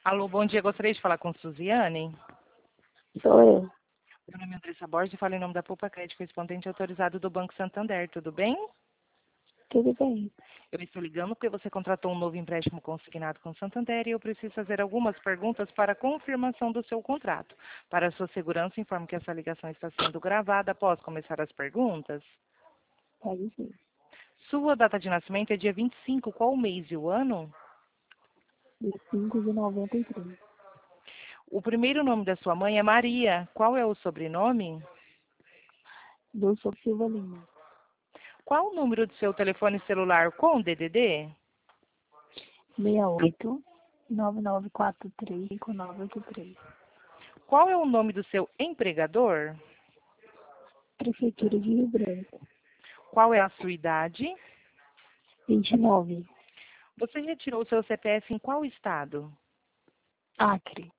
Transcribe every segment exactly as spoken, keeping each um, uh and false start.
Alô, bom dia. Gostaria de falar com Suziane. Sou eu. Meu nome é Andressa Borges e falo em nome da Poupa Crédito, correspondente autorizado do Banco Santander. Tudo bem? Tudo bem? Eu estou ligando porque você contratou um novo empréstimo consignado com o Santander e eu preciso fazer algumas perguntas para confirmação do seu contrato. Para a sua segurança, informo que essa ligação está sendo gravada. Posso começar as perguntas? Pode sim. Sua data de nascimento é dia vinte e cinco. Qual o mês e o ano? De cinco de noventa e três. O primeiro nome da sua mãe é Maria. Qual é o sobrenome? Dulce Silva Lima. Qual o número do seu telefone celular com D D D? seis oito, nove nove quatro três, cinco nove oito três. Qual é o nome do seu empregador? Prefeitura de Rio Branco. Qual é a sua idade? vinte e nove. Você retirou o seu C P F em qual estado? Acre.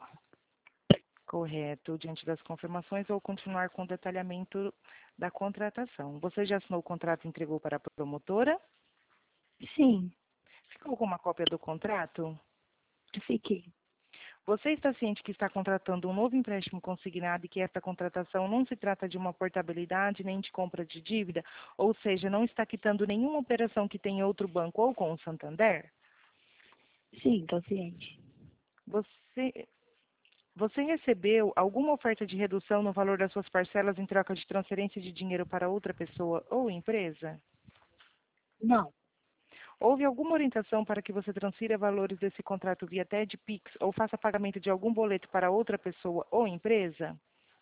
Correto. Diante das confirmações, vou continuar com o detalhamento da contratação. Você já assinou o contrato e entregou para a promotora? Sim, Ficou com uma cópia do contrato? fiquei. Você está ciente que está contratando um novo empréstimo consignado e que esta contratação não se trata de uma portabilidade nem de compra de dívida, ou seja, não está quitando nenhuma operação que tenha outro banco ou com o Santander? Sim, tô ciente. Você, você recebeu alguma oferta de redução no valor das suas parcelas em troca de transferência de dinheiro para outra pessoa ou empresa? Não, Houve alguma orientação para que você transfira valores desse contrato via T E D, Pix ou faça pagamento de algum boleto para outra pessoa ou empresa?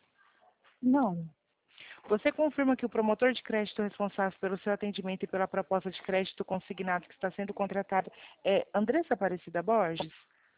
não, Você confirma que o promotor de crédito responsável pelo seu atendimento e pela proposta de crédito consignado que está sendo contratado é Andressa Aparecida Borges?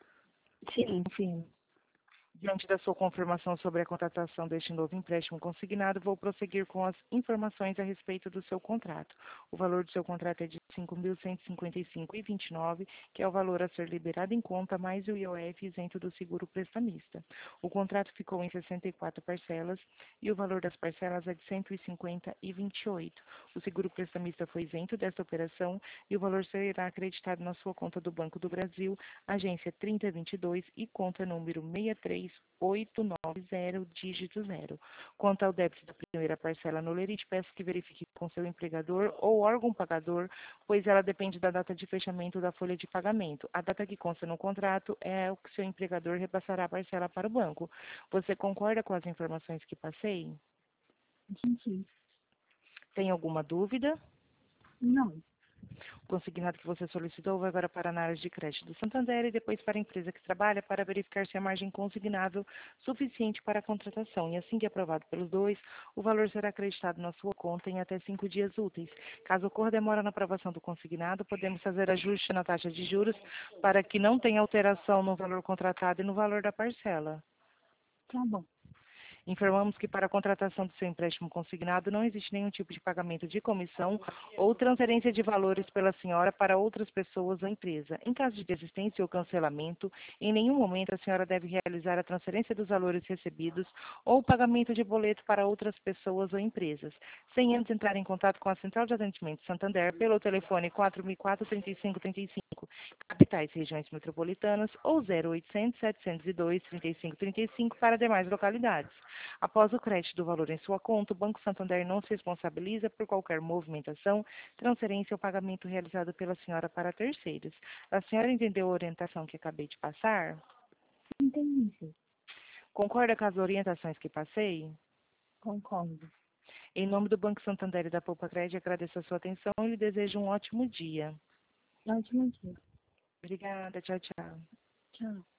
sim, sim. Diante da sua confirmação sobre a contratação deste novo empréstimo consignado, vou prosseguir com as informações a respeito do seu contrato. O valor do seu contrato é de cinco mil cento e cinquenta e cinco reais e vinte e nove centavos, que é o valor a ser liberado em conta, mais o I O F isento do seguro prestamista. O contrato ficou em sessenta e quatro parcelas e o valor das parcelas é de cento e cinquenta reais e vinte e oito centavos. O seguro prestamista foi isento desta operação e o valor será acreditado na sua conta do Banco do Brasil, agência trinta e vinte e dois e conta número seis três oito nove zero, dígito zero. Quanto ao débito da primeira parcela no lerite, peço que verifique com seu empregador ou órgão pagador, pois ela depende da data de fechamento da folha de pagamento. A data que consta no contrato é o que seu empregador repassará a parcela para o banco. Você concorda com as informações que passei? Entendi. Tem alguma dúvida? Não, O consignado que você solicitou vai agora para a análise de crédito do Santander e depois para a empresa que trabalha para verificar se a margem consignável suficiente para a contratação. E assim que aprovado pelos dois, o valor será acreditado na sua conta em até cinco dias úteis. Caso ocorra demora na aprovação do consignado, podemos fazer ajuste na taxa de juros para que não tenha alteração no valor contratado e no valor da parcela. tá bom. Informamos que para a contratação do seu empréstimo consignado não existe nenhum tipo de pagamento de comissão ou transferência de valores pela senhora para outras pessoas ou empresa. Em caso de desistência ou cancelamento, em nenhum momento a senhora deve realizar a transferência dos valores recebidos ou o pagamento de boleto para outras pessoas ou empresas, sem antes entrar em contato com a Central de Atendimento Santander pelo telefone quatro mil e quatro, trinta e cinco trinta e cinco, capitais e regiões metropolitanas, ou zero oitocentos, setecentos e dois, trinta e cinco trinta e cinco para demais localidades. Após o crédito do valor em sua conta, o Banco Santander não se responsabiliza por qualquer movimentação, transferência ou pagamento realizado pela senhora para terceiros. A senhora entendeu a orientação que acabei de passar? Entendi, sim. Concorda com as orientações que passei? Concordo. Em nome do Banco Santander e da Poupa Crédito, agradeço a sua atenção e lhe desejo um ótimo dia. Ótimo dia. Obrigada, tchau, tchau. Tchau.